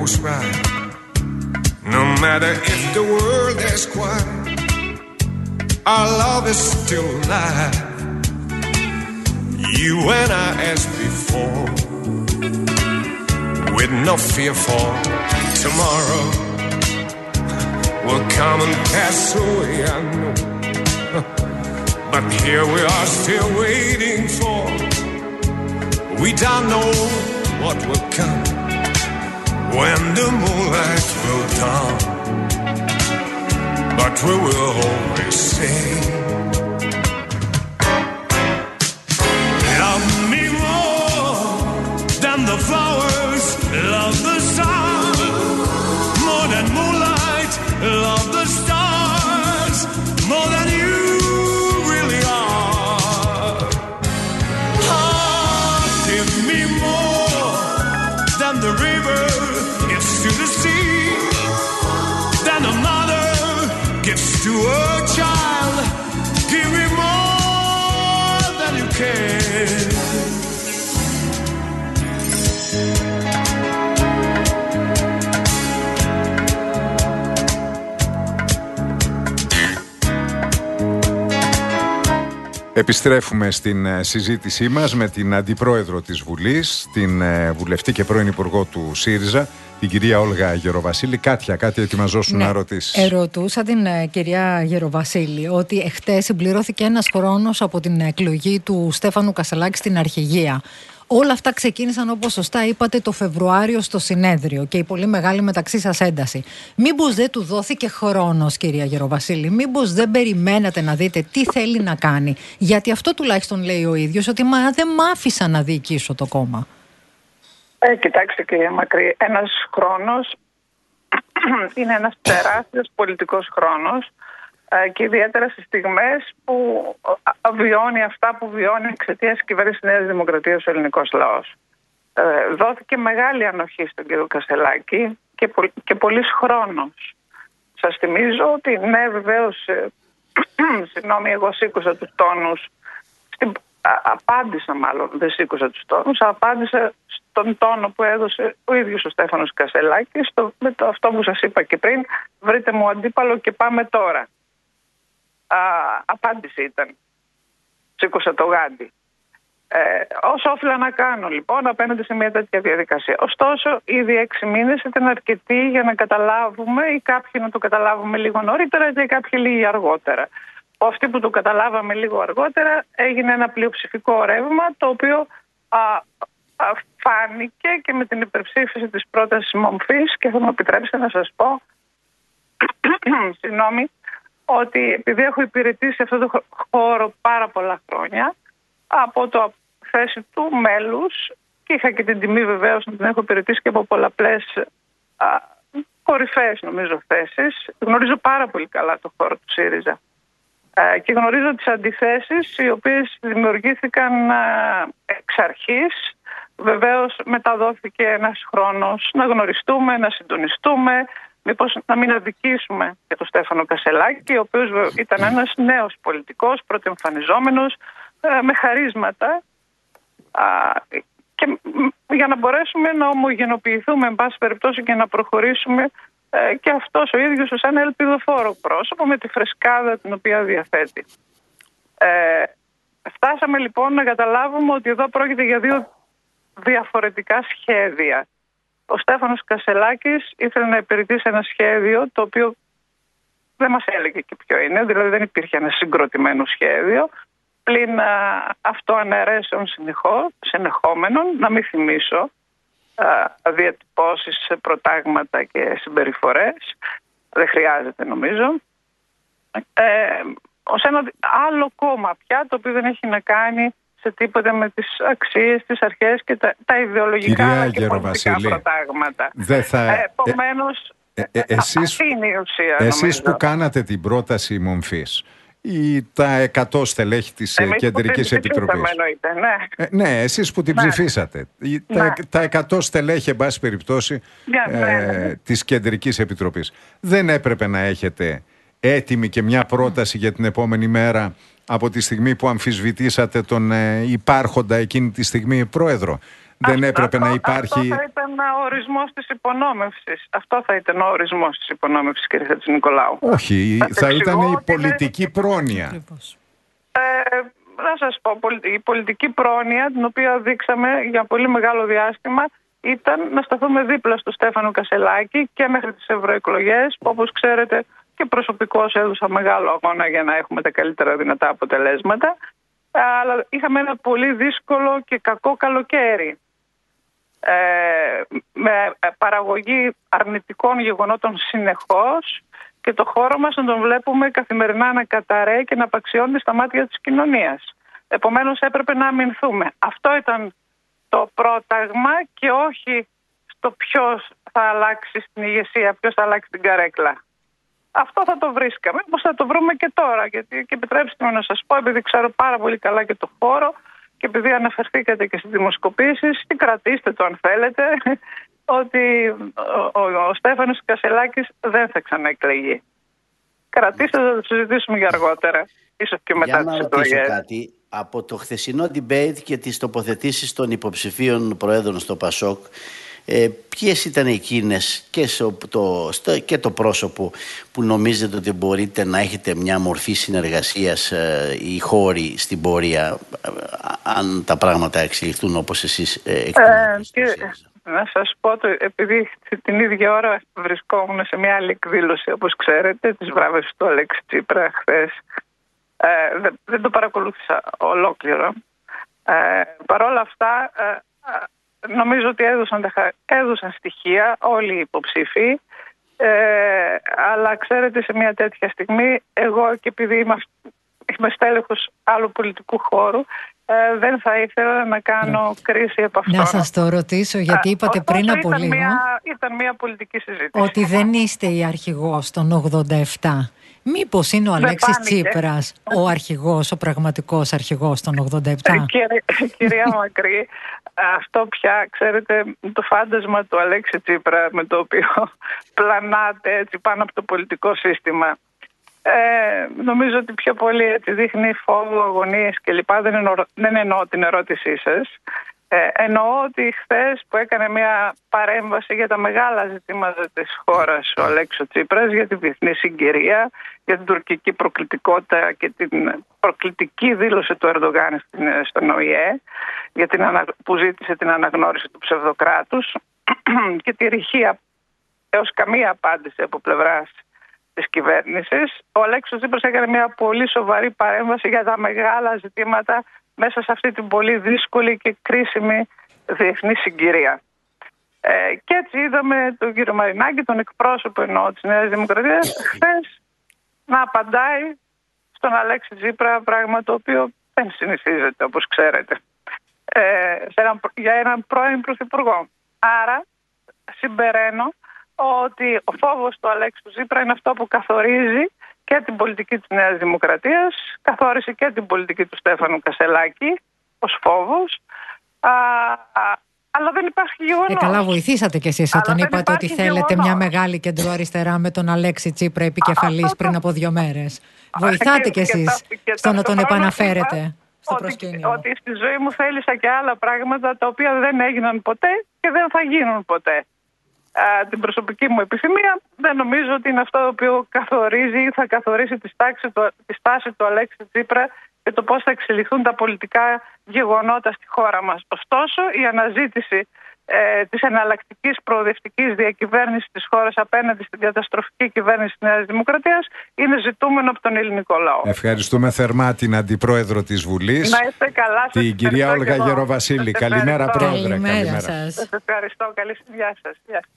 goes right. No matter if the world is quiet, our love is still alive. You and I as before, with no fear for tomorrow. Will come and pass away, I know. But here we are still waiting for. We don't know what will come when the moonlight will dawn. But we will always say, love me more than the flowers, love the sun. More than moonlight, love the stars. More than you really are. Give me more than the river gives to the sea, than a mother gives to a child. Give me more than you can. Επιστρέφουμε στην συζήτησή μας με την Αντιπρόεδρο της Βουλής, την Βουλευτή και πρώην Υπουργό του ΣΥΡΙΖΑ, την κυρία Όλγα Γεροβασίλη. Κάτι ετοιμαζόσουν να ρωτήσεις. Ερωτούσα την κυρία Γεροβασίλη ότι εχθές συμπληρώθηκε ένας χρόνος από την εκλογή του Στέφανου Κασελάκη στην Αρχηγία. Όλα αυτά ξεκίνησαν, όπως σωστά είπατε, το Φεβρουάριο στο συνέδριο και η πολύ μεγάλη μεταξύ σας ένταση. Μήπως δεν του δόθηκε χρόνος, κυρία Γεροβασίλη? Μήπως δεν περιμένατε να δείτε τι θέλει να κάνει? Γιατί αυτό τουλάχιστον λέει ο ίδιος, ότι δεν μ' άφησα να διοικήσω το κόμμα. Κοιτάξτε, κυρία Μακρύ, ένας χρόνος είναι ένας τεράστιος πολιτικός χρόνος, και ιδιαίτερα στις στιγμές που βιώνει αυτά που βιώνει εξαιτίας της κυβέρνησης της Νέας Δημοκρατίας ο ελληνικός λαός. Δόθηκε μεγάλη ανοχή στον κύριο Κασελάκη και πολύς χρόνος. Σας θυμίζω ότι ναι, βεβαίως, συγγνώμη, εγώ σήκωσα τους τόνους, δεν σήκωσα τους τόνους, απάντησα στον τόνο που έδωσε ο ίδιος ο Στέφανος Κασελάκης, με αυτό που σας είπα και πριν, βρείτε μου αντίπαλο και πάμε τώρα. Απάντηση ήταν. Σήκωσα το γάντι. Όσο όφιλα να κάνω λοιπόν απέναντι σε μια τέτοια διαδικασία. Ωστόσο, ήδη 6 μήνες ήταν αρκετοί για να καταλάβουμε, ή κάποιοι να το καταλάβουμε λίγο νωρίτερα και κάποιοι λίγο αργότερα. Αυτοί που το καταλάβαμε λίγο αργότερα, έγινε ένα πλειοψηφικό ρεύμα, το οποίο φάνηκε και με την υπερψήφιση της πρότασης μομφής, και θα μου επιτρέψετε να σας πω συγγνώμη, ότι επειδή έχω υπηρετήσει σε αυτό το χώρο πάρα πολλά χρόνια, από το θέση του μέλους, και είχα και την τιμή βεβαίως να την έχω υπηρετήσει και από πολλαπλές κορυφαίες νομίζω θέσεις, γνωρίζω πάρα πολύ καλά το χώρο του ΣΥΡΙΖΑ και γνωρίζω τις αντιθέσεις οι οποίες δημιουργήθηκαν εξ αρχής. Βεβαίως μεταδόθηκε ένας χρόνος να γνωριστούμε, να συντονιστούμε, μήπως να μην αδικήσουμε και τον Στέφανο Κασελάκη, ο οποίος ήταν ένας νέος πολιτικός, πρωτοεμφανιζόμενος, με χαρίσματα, και για να μπορέσουμε να ομογενοποιηθούμε εν πάση περιπτώσει και να προχωρήσουμε, και αυτός ο ίδιος ως ένα ελπιδοφόρο πρόσωπο με τη φρεσκάδα την οποία διαθέτει. Φτάσαμε λοιπόν να καταλάβουμε ότι εδώ πρόκειται για δύο διαφορετικά σχέδια. Ο Στέφανος Κασελάκης ήθελε να υπηρετήσει ένα σχέδιο το οποίο δεν μας έλεγε και ποιο είναι, δηλαδή δεν υπήρχε ένα συγκροτημένο σχέδιο, πλην αυτοαναιρέσεων συνεχόμενων, να μην θυμίσω διατυπώσεις, προτάγματα και συμπεριφορές, δεν χρειάζεται νομίζω, ως ένα άλλο κόμμα πια, το οποίο δεν έχει να κάνει σε τίποτα με τις αξίες, τις αρχές και τα ιδεολογικά και πολιτικά προτάγματα. Επομένως, αυτή είναι η ουσία. Εσείς που κάνατε την πρόταση μομφής, ή τα 100 στελέχη της Κεντρικής Επιτροπής. Ναι, εσείς που την ψηφίσατε. Τα 100 στελέχη, εν πάση περιπτώσει, της Κεντρικής Επιτροπής. Δεν έπρεπε να έχετε έτοιμη και μια πρόταση για την επόμενη μέρα από τη στιγμή που αμφισβητήσατε τον υπάρχοντα εκείνη τη στιγμή πρόεδρο? δεν έπρεπε να υπάρχει... Αυτό θα ήταν ο ορισμός της υπονόμευσης. Αυτό θα ήταν ο ορισμός της υπονόμευσης, κύριε Χατζηνικολάου. Όχι, θα ήταν η πολιτική πρόνοια. Να σας πω, η πολιτική πρόνοια, την οποία δείξαμε για πολύ μεγάλο διάστημα, ήταν να σταθούμε δίπλα του Στέφανου Κασελάκη και μέχρι τις ευρωεκλογές, που όπως ξέρετε και προσωπικώς έδωσα μεγάλο αγώνα για να έχουμε τα καλύτερα δυνατά αποτελέσματα. Αλλά είχαμε ένα πολύ δύσκολο και κακό καλοκαίρι. Με παραγωγή αρνητικών γεγονότων συνεχώς και το χώρο μας να τον βλέπουμε καθημερινά να καταραίει και να απαξιώνεται στα μάτια της κοινωνίας. Επομένως έπρεπε να αμυνθούμε. Αυτό ήταν το πρόταγμα και όχι στο ποιος θα αλλάξει στην ηγεσία, ποιος θα αλλάξει την καρέκλα. Αυτό θα το βρίσκαμε, όπως θα το βρούμε και τώρα. Γιατί, και επιτρέψτε μου να σας πω, επειδή ξέρω πάρα πολύ καλά και το χώρο και επειδή αναφερθήκατε και στις δημοσκοπήσεις, και κρατήστε το αν θέλετε, ότι ο Στέφανος Κασελάκης δεν θα ξαναεκλεγεί. Κρατήστε, θα το συζητήσουμε για αργότερα, ίσως και μετά τις εκλογές. Για να ρωτήσω κάτι, από το χθεσινό debate και τις τοποθετήσεις των υποψηφίων προέδρων στο ΠΑΣΟΚ, ποιες ήταν εκείνες και το πρόσωπο που νομίζετε ότι μπορείτε να έχετε μια μορφή συνεργασίας οι χώροι στην πορεία, αν τα πράγματα εξελιχθούν όπως εσείς εκτιμάτε? Να σας πω, επειδή την ίδια ώρα βρισκόμουν σε μια άλλη εκδήλωση, όπως ξέρετε, της βράβευσης του Αλέξη Τσίπρα χθες, δεν το παρακολούθησα ολόκληρο. Παρ' όλα αυτά, νομίζω ότι έδωσαν στοιχεία όλοι οι υποψήφοι, αλλά ξέρετε, σε μια τέτοια στιγμή, εγώ και επειδή είμαι στέλεχος άλλου πολιτικού χώρου, δεν θα ήθελα να κάνω κρίση από αυτό. Να σας το ρωτήσω, γιατί είπατε πριν από λίγο ήταν μια πολιτική συζήτηση, ότι δεν είστε η αρχηγός των 87. Μήπως είναι ο Αλέξης Τσίπρας ο αρχηγός, ο πραγματικός αρχηγός των 87? Κυρία Μακρύ, αυτό πια, ξέρετε, το φάντασμα του Αλέξη Τσίπρα με το οποίο πλανάτε έτσι πάνω από το πολιτικό σύστημα, νομίζω ότι πιο πολύ έτσι δείχνει φόβο, αγωνίες κλπ. Δεν εννοώ την ερώτησή σας. Εννοώ ότι χθες που έκανε μια παρέμβαση για τα μεγάλα ζητήματα της χώρας ο Αλέξης Τσίπρας, για τη διεθνή συγκυρία, για την τουρκική προκλητικότητα και την προκλητική δήλωση του Ερντογάν στον ΟΗΕ, που ζήτησε την αναγνώριση του ψευδοκράτους και τη ρηχεία έως καμία απάντηση από πλευράς της κυβέρνησης. Ο Αλέξης Τσίπρας έκανε μια πολύ σοβαρή παρέμβαση για τα μεγάλα ζητήματα μέσα σε αυτή την πολύ δύσκολη και κρίσιμη διεθνή συγκυρία. Και έτσι είδαμε τον κύριο Μαρινάκη, τον εκπρόσωπο της Νέας Δημοκρατίας, χθες να απαντάει στον Αλέξη Τσίπρα, πράγμα το οποίο δεν συνηθίζεται, όπως ξέρετε, για έναν πρώην πρωθυπουργό. Άρα συμπεραίνω ότι ο φόβος του Αλέξη Τσίπρα είναι αυτό που καθορίζει και την πολιτική της Νέας Δημοκρατίας, καθόρισε και την πολιτική του Στέφανου Κασελάκη ως φόβος, αλλά δεν υπάρχει γεγονός. Καλά βοηθήσατε κι εσείς όταν είπατε ότι θέλετε μια μεγάλη κεντροαριστερά με τον Αλέξη Τσίπρα επικεφαλής πριν από 2 μέρες. Βοηθάτε κι εσείς στο να τον επαναφέρετε στο προσκήνιο. Ότι στη ζωή μου θέλησα και άλλα πράγματα τα οποία δεν έγιναν ποτέ και δεν θα γίνουν ποτέ. Την προσωπική μου επιθυμία δεν νομίζω ότι είναι αυτό το οποίο καθορίζει ή θα καθορίσει τη στάση του Αλέξη Τσίπρα και το πώς θα εξελιχθούν τα πολιτικά γεγονότα στη χώρα μας. Ωστόσο, η αναζήτηση της εναλλακτικής προοδευτικής διακυβέρνησης της χώρας απέναντι στην καταστροφική κυβέρνηση της Νέας Δημοκρατίας είναι ζητούμενο από τον ελληνικό λαό. Ευχαριστούμε θερμά την Αντιπρόεδρο της Βουλής, να είστε καλά, την κυρία Όλγα Γεροβασίλη. Καλημέρα, Πρόεδρε. Καλημέρα σας. Σας ευχαριστώ. Καλή συνδυάση σας.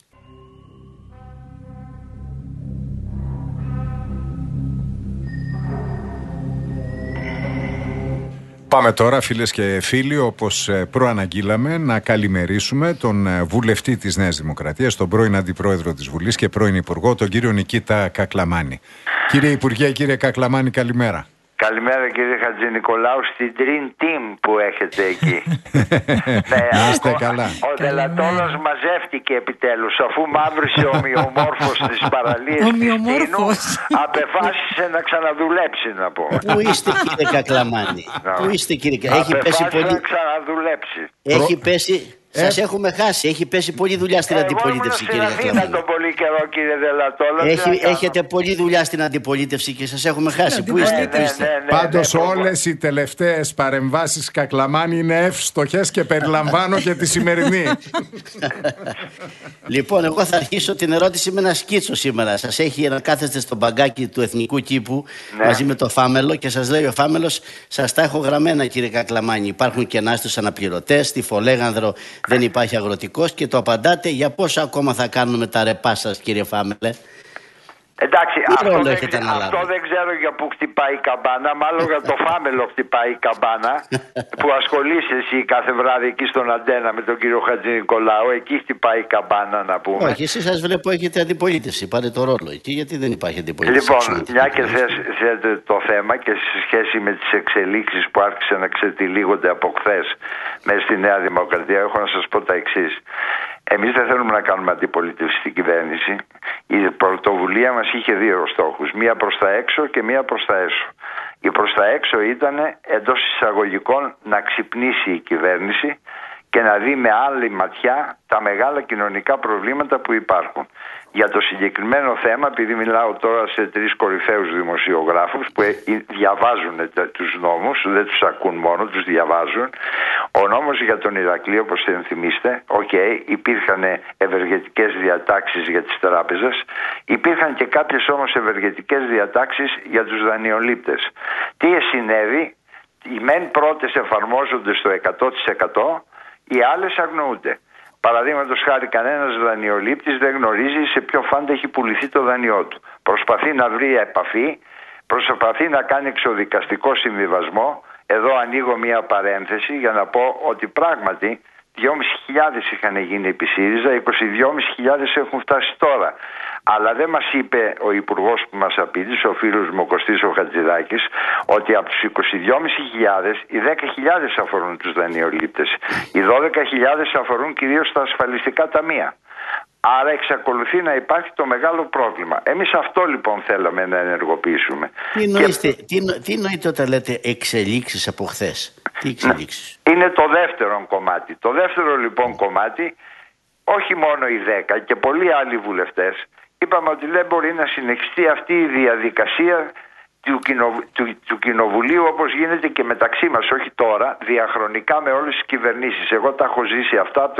Πάμε τώρα, φίλες και φίλοι, όπως προαναγγείλαμε, να καλημερίσουμε τον βουλευτή της Νέας Δημοκρατίας, τον πρώην Αντιπρόεδρο της Βουλής και πρώην Υπουργό, τον κύριο Νικήτα Κακλαμάνη. Κύριε Υπουργέ, κύριε Κακλαμάνη, καλημέρα. Καλημέρα κύριε Χατζηνικολάου, στην Dream Team που έχετε εκεί. Να είστε καλά. Ο Δελατόλος μαζεύτηκε επιτέλους, αφού μαύρισε ο ομοιομόρφος της παραλίας της απεφάσισε να ξαναδουλέψει, να πούμε. Πού είστε κύριε Κακλαμάνη? Πού είστε κύριε? Έχει πέσει πολύ... να ξαναδουλέψει. Έχει πέσει Σας έχουμε χάσει. Έχει πέσει πολλή δουλειά στην αντιπολίτευση, κύριε Κακλαμάνη. Τον πολύ καιρό, κύριε Δελατόλα. Έχετε πολλή δουλειά στην αντιπολίτευση και σας έχουμε χάσει. Πού είστε? Πάντως όλες οι τελευταίες παρεμβάσεις Κακλαμάνη είναι εύστοχες και περιλαμβάνω και τη σημερινή. Λοιπόν, εγώ θα αρχίσω την ερώτηση με ένα σκίτσο σήμερα. Σας έχει να κάθεστε στο μπαγκάκι του Εθνικού Κήπου μαζί με το Φάμελο και σας λέει ο Φάμελος, σας τα έχω γραμμένα, κύριε Κακλαμάνη. Υπάρχουν κενά στους αναπληρωτές, στη Φολέγανδρο δεν υπάρχει αγροτικός και το απαντάτε για πόσο ακόμα θα κάνουμε τα ρεπά σας, κύριε Φάμελε. Εντάξει, αυτό δεν ξέρω για πού χτυπάει η καμπάνα. Μάλλον για το Φάμελο χτυπάει η καμπάνα που ασχολείσαι εσύ κάθε βράδυ εκεί στον Αντένα με τον κύριο Χατζηνικολάου. Εκεί χτυπάει η καμπάνα, να πούμε. Όχι, εσείς σας βλέπω έχετε αντιπολίτευση. Πάρε το ρόλο εκεί, γιατί δεν υπάρχει αντιπολίτευση. Λοιπόν, μια και θέσετε το θέμα και σε σχέση με τις εξελίξεις που άρχισαν να ξετυλίγονται από χθες μέσα στη Νέα Δημοκρατία, έχω να σας πω τα εξής. Εμείς δεν θέλουμε να κάνουμε αντιπολίτευση στην κυβέρνηση. Η πρωτοβουλία μας είχε δύο στόχους. Μία προς τα έξω και μία προς τα έσω. Η προς τα έξω ήταν εντός εισαγωγικών να ξυπνήσει η κυβέρνηση και να δει με άλλη ματιά τα μεγάλα κοινωνικά προβλήματα που υπάρχουν. Για το συγκεκριμένο θέμα, επειδή μιλάω τώρα σε 3 κορυφαίους δημοσιογράφους που διαβάζουν τους νόμους, δεν τους ακούν μόνο, τους διαβάζουν. Ο νόμος για τον Ηρακλή, όπως ενθυμίστε, υπήρχαν ευεργετικές διατάξεις για τις τράπεζες, υπήρχαν και κάποιες όμως ευεργετικές διατάξεις για τους δανειολήπτες. Τι συνέβη? Οι μεν πρώτες εφαρμόζονται στο 100%, οι άλλες αγνοούνται. Παραδείγματος χάρη, κανένας δανειολήπτης δεν γνωρίζει σε ποιο φαντ έχει πουληθεί το δάνειό του. Προσπαθεί να βρει επαφή, προσπαθεί να κάνει εξοδικαστικό συμβιβασμό. Εδώ ανοίγω μία παρένθεση για να πω ότι πράγματι 2.500 είχαν γίνει επί ΣΥΡΙΖΑ, 22.500 έχουν φτάσει τώρα. Αλλά δεν μας είπε ο υπουργός που μας απείλησε, ο φίλος μου ο Κωστής ο Χατζηδάκης, ότι από τους 22.500 οι 10.000 αφορούν τους δανειολήπτες. Οι 12.000 αφορούν κυρίως τα ασφαλιστικά ταμεία. Άρα εξακολουθεί να υπάρχει το μεγάλο πρόβλημα. Εμείς αυτό λοιπόν θέλαμε να ενεργοποιήσουμε. Τι εννοείτε όταν λέτε εξελίξεις από χθες? Τι εξελίξεις? Είναι το δεύτερο κομμάτι. Το δεύτερο λοιπόν κομμάτι, όχι μόνο οι 10 και πολλοί άλλοι βουλευτές, είπαμε ότι δεν μπορεί να συνεχιστεί αυτή η διαδικασία του Κοινοβουλίου όπως γίνεται και μεταξύ μας, όχι τώρα, διαχρονικά με όλες τις κυβερνήσεις. Εγώ τα έχω ζήσει αυτά από το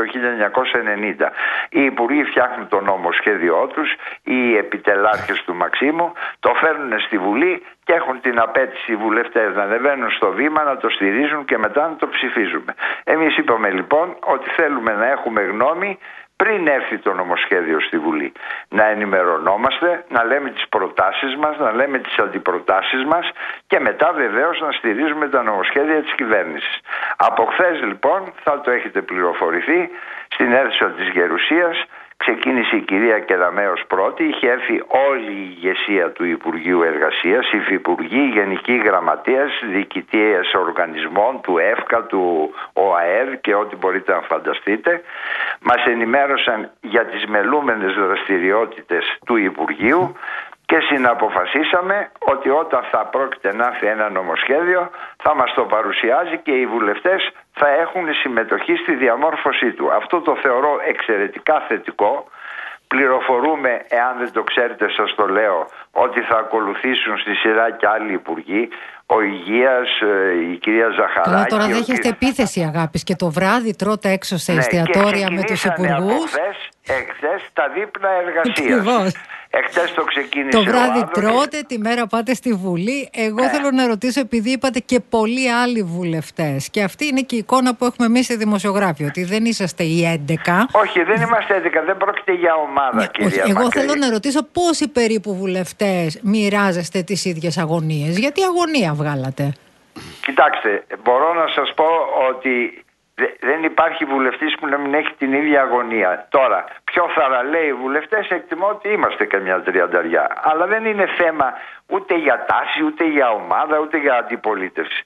1990. Οι υπουργοί φτιάχνουν το νομοσχέδιό τους, οι επιτελάρχες του Μαξίμου το φέρνουν στη Βουλή και έχουν την απέτηση οι βουλευτές να ανεβαίνουν στο βήμα, να το στηρίζουν και μετά να το ψηφίζουμε. Εμείς είπαμε λοιπόν ότι θέλουμε να έχουμε γνώμη πριν έρθει το νομοσχέδιο στη Βουλή. Να ενημερωνόμαστε, να λέμε τις προτάσεις μας, να λέμε τις αντιπροτάσεις μας και μετά βεβαίως να στηρίζουμε τα νομοσχέδια της κυβέρνησης. Από χθες λοιπόν, θα το έχετε πληροφορηθεί, στην αίθουσα της Γερουσίας ξεκίνησε η κυρία Κεραμέως πρώτη, είχε έρθει όλη η ηγεσία του Υπουργείου Εργασίας, υφυπουργοί, γενικοί γραμματείας, διοικητές οργανισμών, του ΕΦΚΑ, του ΟΑΕΔ και ό,τι μπορείτε να φανταστείτε. Μας ενημέρωσαν για τις μελούμενες δραστηριότητες του Υπουργείου και συναποφασίσαμε ότι όταν θα πρόκειται να έρθει ένα νομοσχέδιο θα μας το παρουσιάζει και οι βουλευτές θα έχουν συμμετοχή στη διαμόρφωσή του. Αυτό το θεωρώ εξαιρετικά θετικό. Πληροφορούμε, εάν δεν το ξέρετε σας το λέω, ότι θα ακολουθήσουν στη σειρά και άλλοι υπουργοί. Ο Υγείας, η κυρία Ζαχαράκη. Τώρα δέχεστε επίθεση, αγάπης, και το βράδυ τρώτε έξω σε εστιατόρια με τους υπουργούς. Εχθές τα δείπνα εργασίας. Εχθές το ξεκίνησε. Το βράδυ τρώτε, τη μέρα πάτε στη Βουλή. Εγώ θέλω να ρωτήσω, επειδή είπατε και πολλοί άλλοι βουλευτές, και αυτή είναι και η εικόνα που έχουμε εμείς οι δημοσιογράφοι, ότι δεν είσαστε οι 11. Όχι, δεν είμαστε 11, δεν πρόκειται για ομάδα, κυρία Μακρύ. Εγώ θέλω να ρωτήσω πόσοι περίπου βουλευτές μοιράζεστε τις ίδιες αγωνίες? Γιατί αγωνία βγάλατε? Κοιτάξτε, μπορώ να σας πω ότι δεν υπάρχει βουλευτής που να μην έχει την ίδια αγωνία. Τώρα, πιο θαραλέοι βουλευτές εκτιμώ ότι είμαστε καμιά 30. Αλλά δεν είναι θέμα ούτε για τάση, ούτε για ομάδα, ούτε για αντιπολίτευση.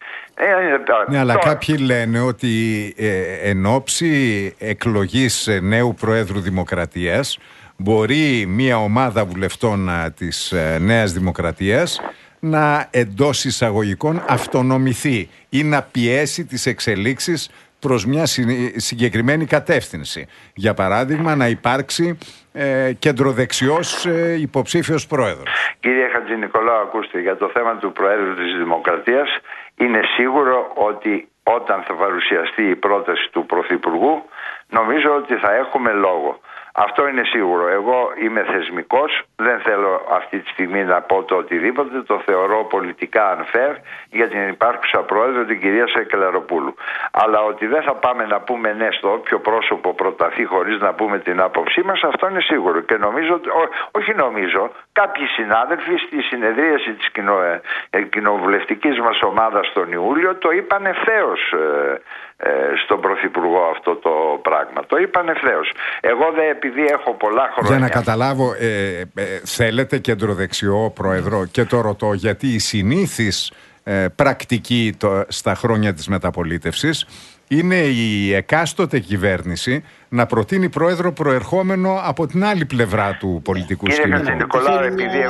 Ναι, αλλά κάποιοι λένε ότι εν ώψη εκλογής νέου Προέδρου Δημοκρατίας μπορεί μια ομάδα βουλευτών της Νέας Δημοκρατίας να εντός εισαγωγικών αυτονομηθεί ή να πιέσει τις εξελίξεις προς μια συγκεκριμένη κατεύθυνση. Για παράδειγμα, να υπάρξει κεντροδεξιός υποψήφιος πρόεδρος. Κύριε Χατζηνικολάου, ακούστε, για το θέμα του Προέδρου της Δημοκρατίας είναι σίγουρο ότι όταν θα παρουσιαστεί η πρόταση του Πρωθυπουργού, νομίζω ότι θα έχουμε λόγο. Αυτό είναι σίγουρο. Εγώ είμαι θεσμικός, δεν θέλω αυτή τη στιγμή να πω το οτιδήποτε, το θεωρώ πολιτικά unfair για την υπάρχουσα πρόεδρο, την κυρία Σακελαροπούλου. Αλλά ότι δεν θα πάμε να πούμε ναι στο όποιο πρόσωπο προταθεί χωρίς να πούμε την άποψή μας, αυτό είναι σίγουρο. Και νομίζω, κάποιοι συνάδελφοι στη συνεδρίαση της κοινοβουλευτικής μας ομάδας τον Ιούλιο το είπαν ευθέως στον Πρωθυπουργό αυτό το πράγμα. Το είπαν ευθέως. Εγώ επειδή έχω πολλά χρόνια... Για να καταλάβω, θέλετε κεντροδεξιό πρόεδρο, και το ρωτώ γιατί η συνήθις πρακτική στα χρόνια της μεταπολίτευσης είναι η εκάστοτε κυβέρνηση να προτείνει πρόεδρο προερχόμενο από την άλλη πλευρά του πολιτικού σκηνικού. Κύριε Χατζηνικολάου, επειδή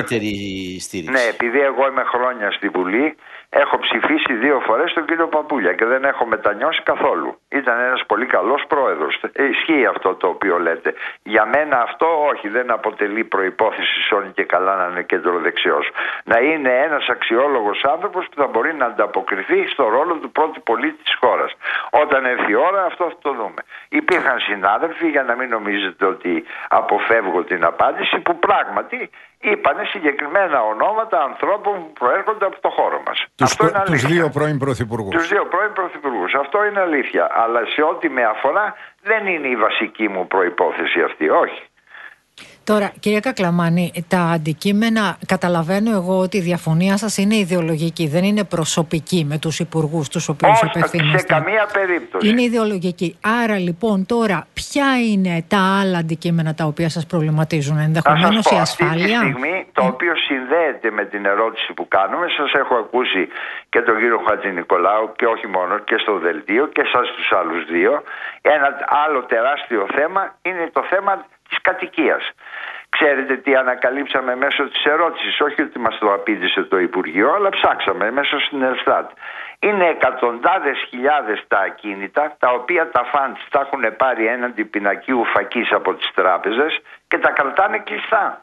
εγώ είμαι χρόνια στη Βουλή, έχω ψηφίσει 2 φορές τον κύριο Παπούλια και δεν έχω μετανιώσει καθόλου. Ήταν ένας πολύ καλός πρόεδρος. Ισχύει αυτό το οποίο λέτε. Για μένα αυτό όχι, δεν αποτελεί προϋπόθεση σώνει και καλά να είναι κεντροδεξιός. Να είναι ένας αξιόλογος άνθρωπος που θα μπορεί να ανταποκριθεί στο ρόλο του πρώτου πολίτη της χώρας. Όταν έρθει η ώρα, αυτό θα το δούμε. Υπήρχαν συνάδελφοι, για να μην νομίζετε ότι αποφεύγω την απάντηση, που πράγματι είπανε συγκεκριμένα ονόματα ανθρώπων που προέρχονται από το χώρο μας. Τους 2 πρώην πρωθυπουργούς. Τους 2 πρώην πρωθυπουργούς. Αυτό είναι αλήθεια. Αλλά σε ό,τι με αφορά δεν είναι η βασική μου προϋπόθεση αυτή. Όχι. Τώρα, κυρία Κακλαμάνη, τα αντικείμενα, καταλαβαίνω εγώ ότι η διαφωνία σας είναι ιδεολογική, δεν είναι προσωπική με τους υπουργούς τους οποίους απευθύνεστε. Όχι, σε καμία περίπτωση. Είναι ιδεολογική. Άρα λοιπόν τώρα, ποια είναι τα άλλα αντικείμενα τα οποία σας προβληματίζουν, ενδεχομένως η ασφάλεια? Αυτή τη στιγμή, το οποίο συνδέεται με την ερώτηση που κάνουμε, σας έχω ακούσει και τον κύριο Χατζηνικολάου και όχι μόνο, και στο δελτίο και σας τους άλλους 2. Ένα άλλο τεράστιο θέμα είναι το θέμα της κατοικίας. Ξέρετε τι ανακαλύψαμε μέσω της ερώτησης? Όχι ότι μας το απήντησε το Υπουργείο, αλλά ψάξαμε μέσω στην Ελστάτ. Είναι εκατοντάδες χιλιάδες τα ακίνητα, τα οποία τα φαντς τα έχουν πάρει έναντι πινακίου φακής από τις τράπεζες και τα κρατάνε κλειστά.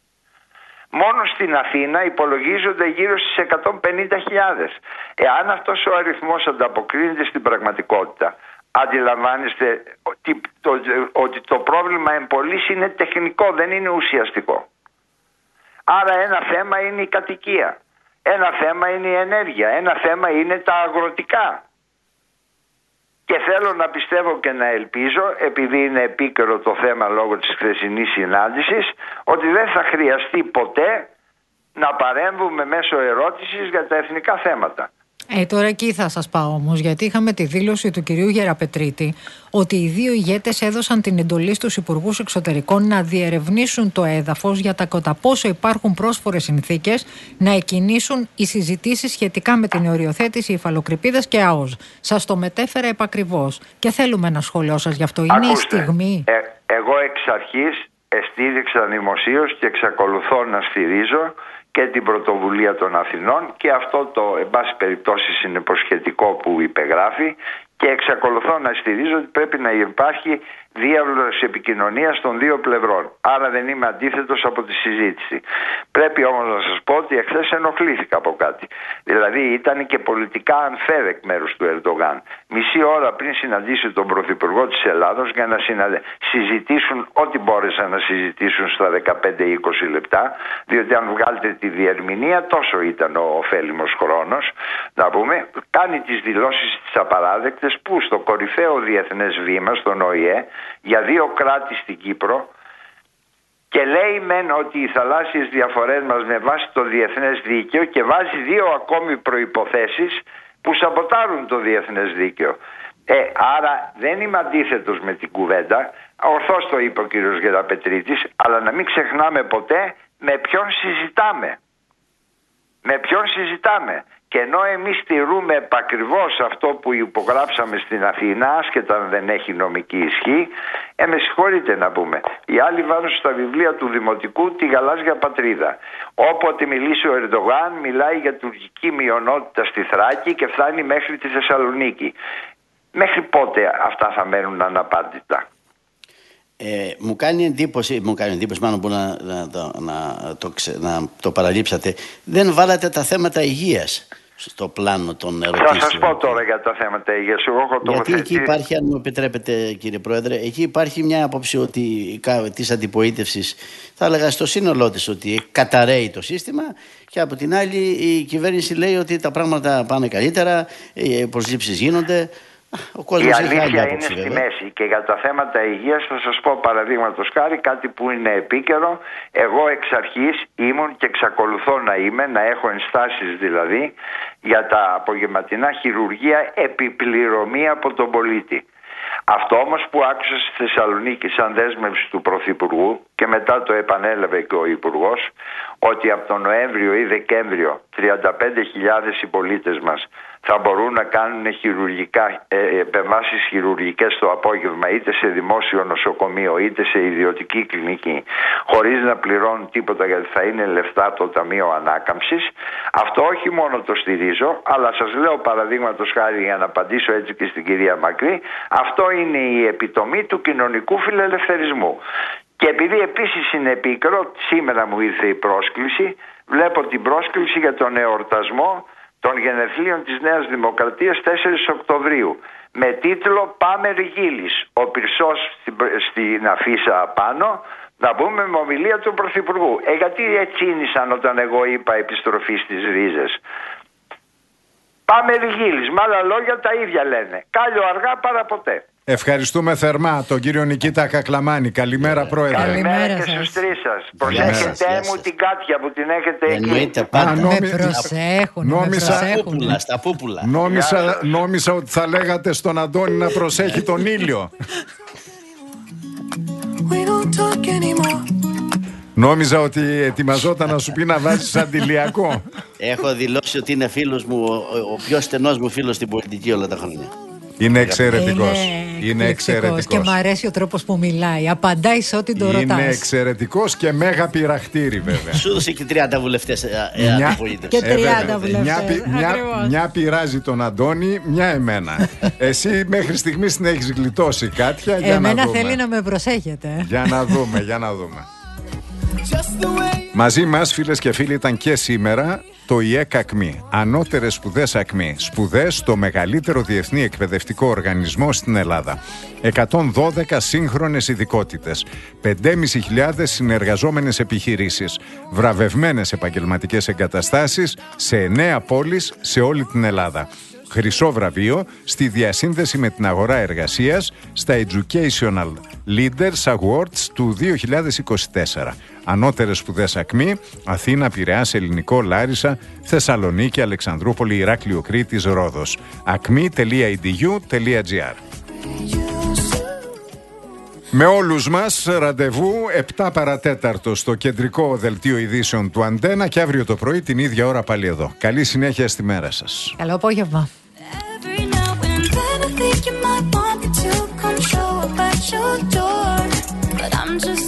Μόνο στην Αθήνα υπολογίζονται γύρω στις 150.000. Εάν αυτός ο αριθμός ανταποκρίνεται στην πραγματικότητα, αντιλαμβάνεστε ότι το πρόβλημα εμπολής είναι τεχνικό, δεν είναι ουσιαστικό. Άρα ένα θέμα είναι η κατοικία, ένα θέμα είναι η ενέργεια, ένα θέμα είναι τα αγροτικά. Και θέλω να πιστεύω και να ελπίζω, επειδή είναι επίκαιρο το θέμα λόγω της χθεσινής συνάντησης, ότι δεν θα χρειαστεί ποτέ να παρέμβουμε μέσω ερώτησης για τα εθνικά θέματα. Τώρα εκεί θα σας πάω όμως, γιατί είχαμε τη δήλωση του κυρίου Γεραπετρίτη ότι οι 2 ηγέτες έδωσαν την εντολή στους υπουργούς εξωτερικών να διερευνήσουν το έδαφος για τα κατά πόσο υπάρχουν πρόσφορες συνθήκες να εκκινήσουν οι συζητήσεις σχετικά με την οριοθέτηση υφαλοκρηπίδας και ΑΟΣ. Σας το μετέφερα επακριβώς και θέλουμε ένα σχόλιο σας γι' αυτό. Είναι η στιγμή? Εγώ εξ αρχής στήριξα δημοσίως και εξακολουθώ να στηρίζω και την πρωτοβουλία των Αθηνών και αυτό το εν πάση περιπτώσει συνυποσχετικό που υπεγράφει, και εξακολουθώ να στηρίζω ότι πρέπει να υπάρχει διάβλος επικοινωνίας των 2 πλευρών. Άρα δεν είμαι αντίθετος από τη συζήτηση. Πρέπει όμως να σας πω ότι εχθές ενοχλήθηκα από κάτι. Δηλαδή ήταν και πολιτικά unfair εκ μέρους του Ερντογάν. Μισή ώρα πριν συναντήσει τον Πρωθυπουργό της Ελλάδος για να συζητήσουν ό,τι μπόρεσαν να συζητήσουν στα 15-20 λεπτά, διότι αν βγάλετε τη διερμηνία τόσο ήταν ο ωφέλιμος χρόνος, να πούμε, κάνει τις δηλώσεις τις απαράδεκτες που στο κορυφαίο διεθνές βήμα, στον ΟΗΕ, για 2 κράτη στην Κύπρο, και λέει μεν ότι οι θαλάσσιες διαφορές μας με βάση το διεθνές δίκαιο, και βάζει 2 ακόμη προϋποθέσεις που σαμποτάρουν το διεθνές δίκαιο. Άρα δεν είμαι αντίθετος με την κουβέντα, ορθώς το είπε ο κύριος Γεραπετρίτης, αλλά να μην ξεχνάμε ποτέ με ποιον συζητάμε. Με ποιον συζητάμε. Και ενώ εμείς στηρούμε επακριβώς αυτό που υπογράψαμε στην Αθήνα, άσχετα αν δεν έχει νομική ισχύ, με συγχωρείτε να πούμε, οι άλλοι βάζουν στα βιβλία του Δημοτικού τη γαλάζια πατρίδα. Όποτε μιλήσει ο Ερντογάν, μιλάει για τουρκική μειονότητα στη Θράκη και φτάνει μέχρι τη Θεσσαλονίκη. Μέχρι πότε αυτά θα μένουν αναπάντητα? Μου κάνει εντύπωση μάλλον που να το παραλείψατε. Δεν βάλατε τα θέματα υγείας στο πλάνο των ερωτήσεων. Θα σας πω τώρα για τα θέματα υγείας. Γιατί εκεί υπάρχει, αν μου επιτρέπετε κύριε Πρόεδρε, εκεί υπάρχει μια άποψη ότι της αντιπολίτευσης, θα έλεγα στο σύνολό της, ότι καταρρέει το σύστημα, και από την άλλη η κυβέρνηση λέει ότι τα πράγματα πάνε καλύτερα, οι προσλήψεις γίνονται. Η αλήθεια είναι στη μέση, και για τα θέματα υγείας θα σας πω παραδείγματος χάρη κάτι που είναι επίκαιρο. Εγώ εξ αρχής ήμουν και εξακολουθώ να είμαι, να έχω ενστάσεις δηλαδή, για τα απογευματινά χειρουργία επιπληρωμή από τον πολίτη. Αυτό όμως που άκουσα στη Θεσσαλονίκη σαν δέσμευση του Πρωθυπουργού, και μετά το επανέλαβε και ο Υπουργός, ότι από τον Νοέμβριο ή Δεκέμβριο 35.000 οι πολίτες μας θα μπορούν να κάνουν επεμβάσεις χειρουργικές το απόγευμα, είτε σε δημόσιο νοσοκομείο είτε σε ιδιωτική κλινική, χωρίς να πληρώνουν τίποτα, γιατί θα είναι λεφτά το Ταμείο Ανάκαμψης. Αυτό όχι μόνο το στηρίζω, αλλά σας λέω παραδείγματος χάρη, για να απαντήσω έτσι και στην κυρία Μακρύ, αυτό είναι η επιτομή του κοινωνικού φιλελευθερισμού. Και επειδή επίσης είναι επίκαιρο, σήμερα μου ήρθε η πρόσκληση, βλέπω την πρόσκληση για τον εορτασμό των γενεθλίων της Νέας Δημοκρατίας 4 Οκτωβρίου, με τίτλο «Πάμε Ριγίλης», ο Πυρσός στην αφίσα πάνω, να πούμε με ομιλία του Πρωθυπουργού. Γιατί ετσίνησαν όταν εγώ είπα επιστροφή στις ρίζες? Πάμε Ριγίλης, με άλλα λόγια τα ίδια λένε. Κάλιο αργά παρά ποτέ. Ευχαριστούμε θερμά τον κύριο Νικήτα Κακλαμάνη. Καλημέρα, Πρόεδρε. Καλημέρα και στους τρεις σας. Προσέχετε μου την Κάτια που την έχετε εκεί. Εννοείται πάντα. Στα πούπουλα. Νόμισα ότι θα λέγατε στον Αντώνη να προσέχει τον ήλιο. Νόμιζα ότι ετοιμαζόταν να σου πει να βάζεις αντιλιακό. Έχω δηλώσει ότι είναι φίλος μου, ο πιο στενός μου φίλος στην πολιτική όλα τα χρόνια. Είναι εξαιρετικός. Είναι εξαιρετικός. Και μου αρέσει ο τρόπος που μιλάει. Απαντάει σε ό,τι το ρωτάς. Είναι εξαιρετικός και μέγα πειραχτήρι, βέβαια. Σου έδωσε και 30 βουλευτές αντιπολίτευση. Και 30 βουλευτές. Μια πειράζει τον Αντώνη, μια εμένα. Εσύ μέχρι στιγμής την έχεις γλιτώσει, Κάτια. Εμένα θέλει να με προσέχετε. Για να δούμε. Μαζί μας, φίλες και φίλοι, ήταν και σήμερα το ΙΕΚ ΑΚΜΗ, Ανώτερες Σπουδές ΑΚΜΗ, σπουδές στο μεγαλύτερο διεθνή εκπαιδευτικό οργανισμό στην Ελλάδα. 112 σύγχρονες ειδικότητες, 5.500 συνεργαζόμενες επιχειρήσεις, βραβευμένες επαγγελματικές εγκαταστάσεις σε 9 πόλεις σε όλη την Ελλάδα. Χρυσό βραβείο στη διασύνδεση με την αγορά εργασίας στα Educational Leaders Awards του 2024. Ανώτερες σπουδές ΑΚΜΗ, Αθήνα, Πειραιάς, Ελληνικό, Λάρισα, Θεσσαλονίκη, Αλεξανδρούπολη, Ηράκλειο, Κρήτης, Ρόδος. acmi.edu.gr. Με όλους μας ραντεβού 7 παρατέταρτο στο κεντρικό δελτίο ειδήσεων του Αντένα, και αύριο το πρωί την ίδια ώρα πάλι εδώ. Καλή συνέχεια στη μέρα σας. Καλό απόγευμα. Think you might want me to come show up at your door, but I'm just